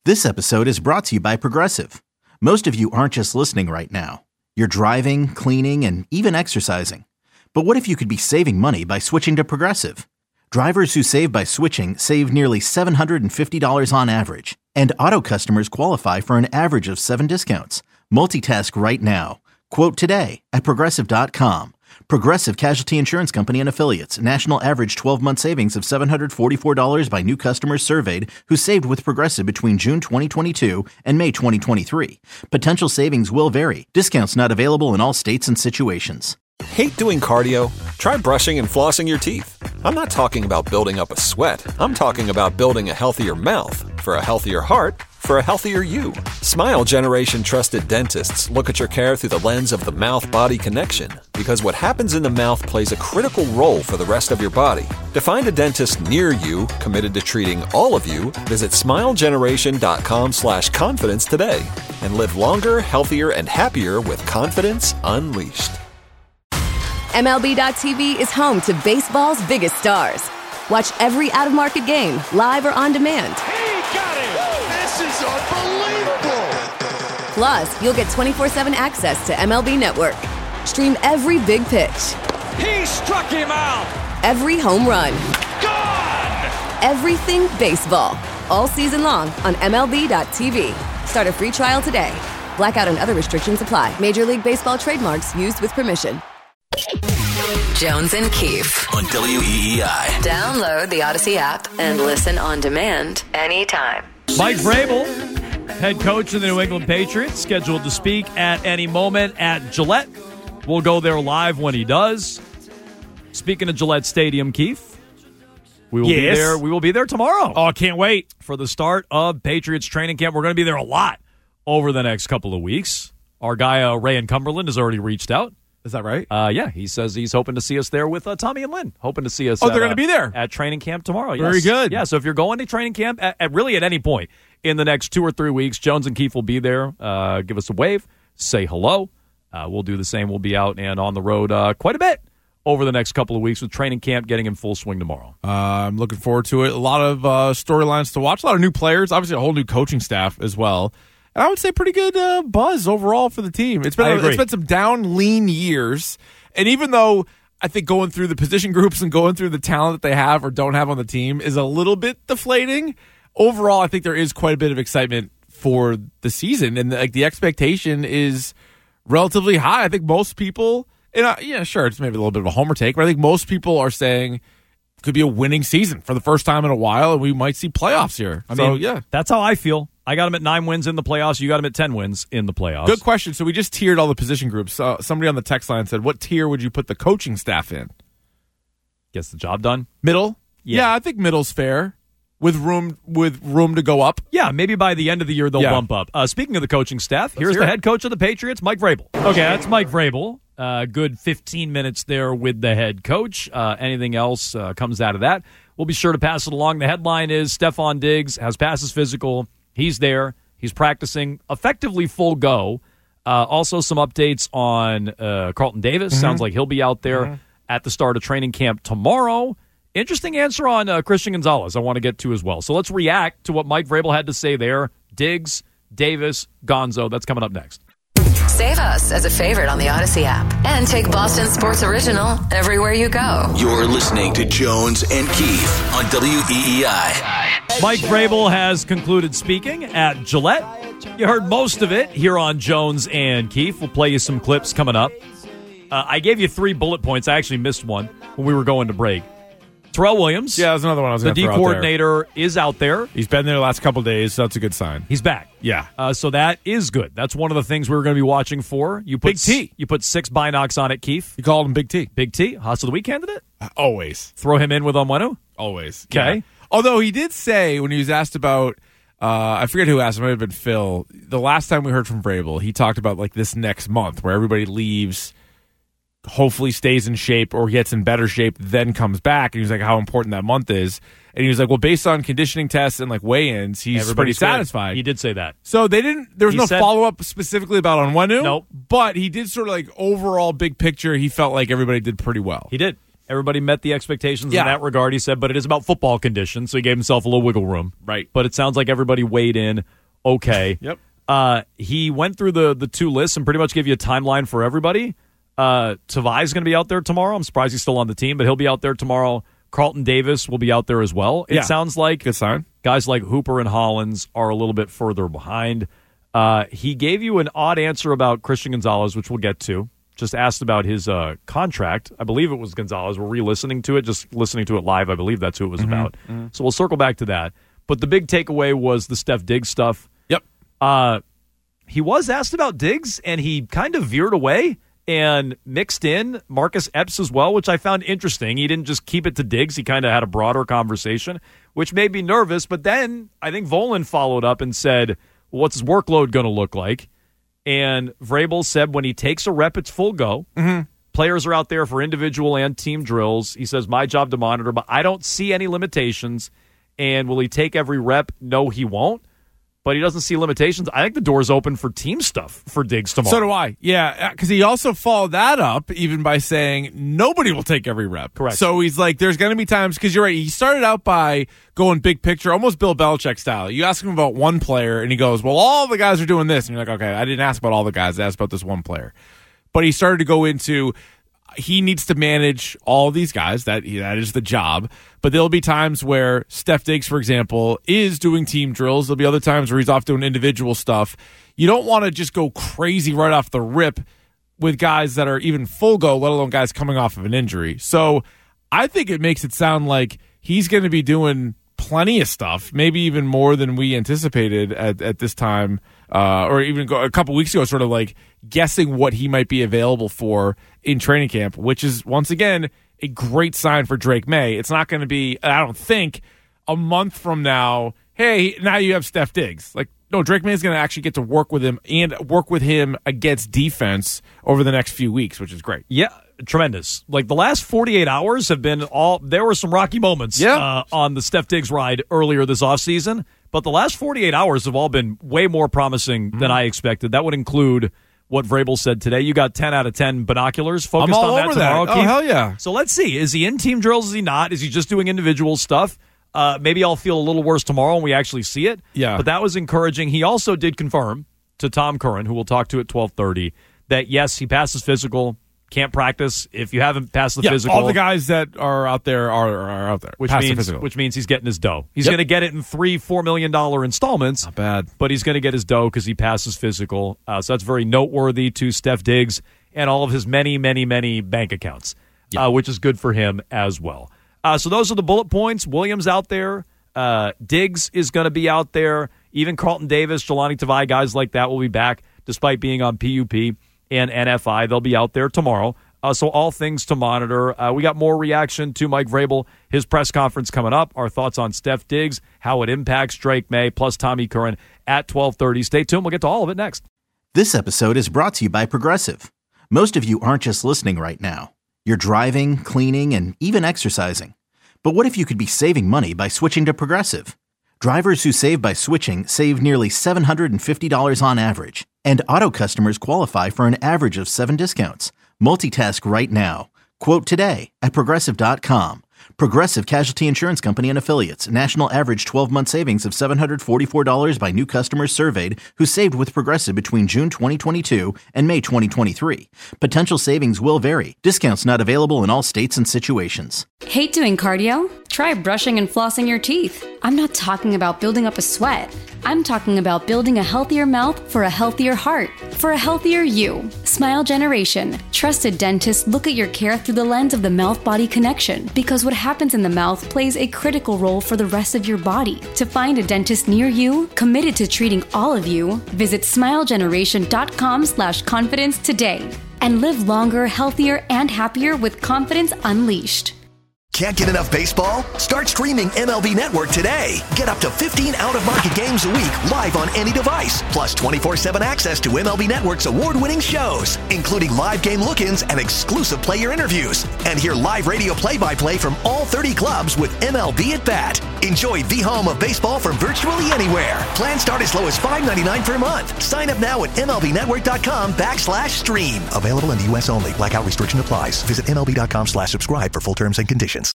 This episode is brought to you by Progressive. Most of you aren't just listening right now. You're driving, cleaning, and even exercising. But what if you could be saving money by switching to Progressive? Drivers who save by switching save nearly $750 on average. And auto customers qualify for an average of 7 discounts. Multitask right now. Quote today at Progressive.com. Progressive Casualty Insurance Company and Affiliates. National average 12-month savings of $744 by new customers surveyed who saved with Progressive between June 2022 and May 2023. Potential savings will vary. Discounts not available in all states and situations. Hate doing cardio? Try brushing and flossing your teeth. I'm not talking about building up a sweat. I'm talking about building a healthier mouth. For a healthier heart, for a healthier you. Smile Generation trusted dentists look at your care through the lens of the mouth-body connection, because what happens in the mouth plays a critical role for the rest of your body. To find a dentist near you committed to treating all of you, visit smilegeneration.com/confidence today and live longer, healthier, and happier with confidence unleashed. MLB.tv is home to baseball's biggest stars. Watch every out-of-market game, live or on demand. He got it! This is unbelievable! Plus, you'll get 24/7 access to MLB Network. Stream every big pitch. He struck him out! Every home run. Gone! Everything baseball. All season long on MLB.tv. Start a free trial today. Blackout and other restrictions apply. Major League Baseball trademarks used with permission. Jones and Keefe on WEEI. Download the Odyssey app and listen on demand anytime. Mike Vrabel, head coach of the New England Patriots, scheduled to speak at any moment at Gillette. We'll go there live when he does. Speaking of Gillette Stadium, Keefe, we will be there. We will be there tomorrow. Oh, I can't wait for the start of Patriots training camp. We're going to be there a lot over the next couple of weeks. Our guy Ray in Cumberland has already reached out. Is that right? Yeah, he says he's hoping to see us there with Tommy and Lynn. Hoping to see us. Oh, they're going to be there at training camp tomorrow. Very good. Yeah, so if you're going to training camp really at any point in the next 2 or 3 weeks, Jones and Keefe will be there. Give us a wave, say hello. We'll do the same. We'll be out and on the road quite a bit over the next couple of weeks with training camp getting in full swing tomorrow. I'm looking forward to it. A lot of storylines to watch. A lot of new players. Obviously, a whole new coaching staff as well. And I would say pretty good buzz overall for the team. It's been some down, lean years. And even though I think going through the position groups and going through the talent that they have or don't have on the team is a little bit deflating, overall I think there is quite a bit of excitement for the season. And the expectation is relatively high. I think most people, sure, it's maybe a little bit of a homer take, but I think most people are saying it could be a winning season for the first time in a while, and we might see playoffs here. That's how I feel. I got him at 9 wins in the playoffs. You got him at 10 wins in the playoffs. Good question. So we just tiered all the position groups. Somebody on the text line said, what tier would you put the coaching staff in? Gets the job done. Middle? Yeah, I think middle's fair. With room to go up? Yeah, maybe by the end of the year they'll bump up. Speaking of the coaching staff, here's the head coach of the Patriots, Mike Vrabel. Okay, that's Mike Vrabel. Good 15 minutes there with the head coach. Anything else comes out of that, we'll be sure to pass it along. The headline is Stephon Diggs has passed his physical. He's there. He's practicing effectively full go. Also some updates on Carlton Davis. Sounds like he'll be out there at the start of training camp tomorrow. Interesting answer on Christian Gonzalez I want to get to as well. So let's react to what Mike Vrabel had to say there. Diggs, Davis, Gonzo. That's coming up next. Save us as a favorite on the Odyssey app and take Boston Sports Original everywhere you go. You're listening to Jones and Keefe on WEEI. Mike Vrabel has concluded speaking at Gillette. You heard most of it here on Jones and Keefe. We'll play you some clips coming up. I gave you 3 bullet points. I actually missed one when we were going to break. Terrell Williams. Yeah, that's another one I was going to throw out there. The D coordinator is out there. He's been there the last couple of days, so that's a good sign. He's back. Yeah. So that is good. That's one of the things we were going to be watching for. Big T. You put 6 binocs on it, Keefe. You called him Big T. Big T. Hustle of the Week candidate? Always. Throw him in with Onwenu? Always. Okay. Yeah. Although he did say when he was asked about, I forget who asked him, it might have been Phil. The last time we heard from Vrabel, he talked about like this next month where everybody leaves, hopefully stays in shape or gets in better shape, then comes back. And he was like, how important that month is. And he was like, well, based on conditioning tests and like weigh-ins, he's pretty satisfied. He did say that. So there was no follow-up specifically about Onwenu. Nope. But he did sort of like overall big picture, he felt like everybody did pretty well. He did. Everybody met the expectations in that regard, he said, but it is about football conditions, so he gave himself a little wiggle room. Right. But it sounds like everybody weighed in okay. Yep. He went through the two lists and pretty much gave you a timeline for everybody. Tavai is going to be out there tomorrow. I'm surprised he's still on the team, but he'll be out there tomorrow. Carlton Davis will be out there as well. It sounds like good sign. Guys like Hooper and Hollins are a little bit further behind. He gave you an odd answer about Christian Gonzalez, which we'll get to. Just asked about his contract. I believe it was Gonzalez. We're re-listening to it, just listening to it live. I believe that's who it was about. Mm-hmm. So we'll circle back to that. But the big takeaway was the Steph Diggs stuff. Yep. He was asked about Diggs, and he kind of veered away and mixed in Marcus Epps as well, which I found interesting. He didn't just keep it to Diggs. He kind of had a broader conversation, which made me nervous. But then I think Volan followed up and said, what's his workload going to look like? And Vrabel said when he takes a rep, it's full go. Mm-hmm. Players are out there for individual and team drills. He says, my job to monitor, but I don't see any limitations. And will he take every rep? No, he won't. But he doesn't see limitations. I think the door's open for team stuff for Diggs tomorrow. So do I. Yeah, because he also followed that up even by saying nobody will take every rep. Correct. So he's like, there's going to be times, because you're right, he started out by going big picture, almost Bill Belichick style. You ask him about one player, and he goes, well, all the guys are doing this. And you're like, okay, I didn't ask about all the guys. I asked about this one player. But he started to go into, he needs to manage all these guys. That is the job. But there'll be times where Steph Diggs, for example, is doing team drills. There'll be other times where he's off doing individual stuff. You don't want to just go crazy right off the rip with guys that are even full go, let alone guys coming off of an injury. So I think it makes it sound like he's going to be doing plenty of stuff, maybe even more than we anticipated at this time, or even a couple weeks ago, sort of like guessing what he might be available for in training camp, which is, once again, a great sign for Drake May. It's not going to be, I don't think, a month from now, hey, now you have Steph Diggs. Like, no, Drake May is going to actually get to work with him and work with him against defense over the next few weeks, which is great. Yeah, tremendous. Like, the last 48 hours have been there were some rocky moments on the Steph Diggs ride earlier this offseason, but the last 48 hours have all been way more promising than I expected. That would include what Vrabel said today. You got 10 out of 10 binoculars focused on that tomorrow. Oh, hell yeah. So let's see. Is he in team drills? Is he not? Is he just doing individual stuff? Maybe I'll feel a little worse tomorrow when we actually see it. Yeah. But that was encouraging. He also did confirm to Tom Curran, who we'll talk to at 12:30, that, yes, he passed his physical, can't practice. If you haven't passed the physical. All the guys that are out there are out there. Which means he's getting his dough. He's going to get it in $3-4 million installments. Not bad. But he's going to get his dough because he passes physical. So that's very noteworthy to Steph Diggs and all of his many, many, many bank accounts, which is good for him as well. So those are the bullet points. Williams out there. Diggs is going to be out there. Even Carlton Davis, Jelani Tavai, guys like that will be back despite being on PUP and NFI. They'll be out there tomorrow. So all things to monitor. We got more reaction to Mike Vrabel, his press conference coming up, our thoughts on Steph Diggs, how it impacts Drake May, plus Tommy Curran at 12:30. Stay tuned. We'll get to all of it next. This episode is brought to you by Progressive. Most of you aren't just listening right now. You're driving, cleaning, and even exercising. But what if you could be saving money by switching to Progressive? Drivers who save by switching save nearly $750 on average. And auto customers qualify for an average of 7 discounts. Multitask right now. Quote today at Progressive.com. Progressive Casualty Insurance Company and Affiliates. National average 12-month savings of $744 by new customers surveyed who saved with Progressive between June 2022 and May 2023. Potential savings will vary. Discounts not available in all states and situations. Hate doing cardio? Try brushing and flossing your teeth. I'm not talking about building up a sweat. I'm talking about building a healthier mouth for a healthier heart, for a healthier you. Smile Generation. Trusted dentists look at your care through the lens of the mouth-body connection, because what happens in the mouth plays a critical role for the rest of your body. To find a dentist near you, committed to treating all of you, visit smilegeneration.com/confidence today and live longer, healthier, and happier with confidence unleashed. Can't get enough baseball? Start streaming MLB Network today. Get up to 15 out-of-market games a week live on any device. Plus 24/7 access to MLB Network's award-winning shows, including live game look-ins and exclusive player interviews. And hear live radio play-by-play from all all 30 clubs with MLB at Bat. Enjoy the home of baseball from virtually anywhere. Plans start as low as $5.99 per month. Sign up now at MLBnetwork.com/stream. Available in the U.S. only. Blackout restriction applies. Visit MLB.com/subscribe for full terms and conditions.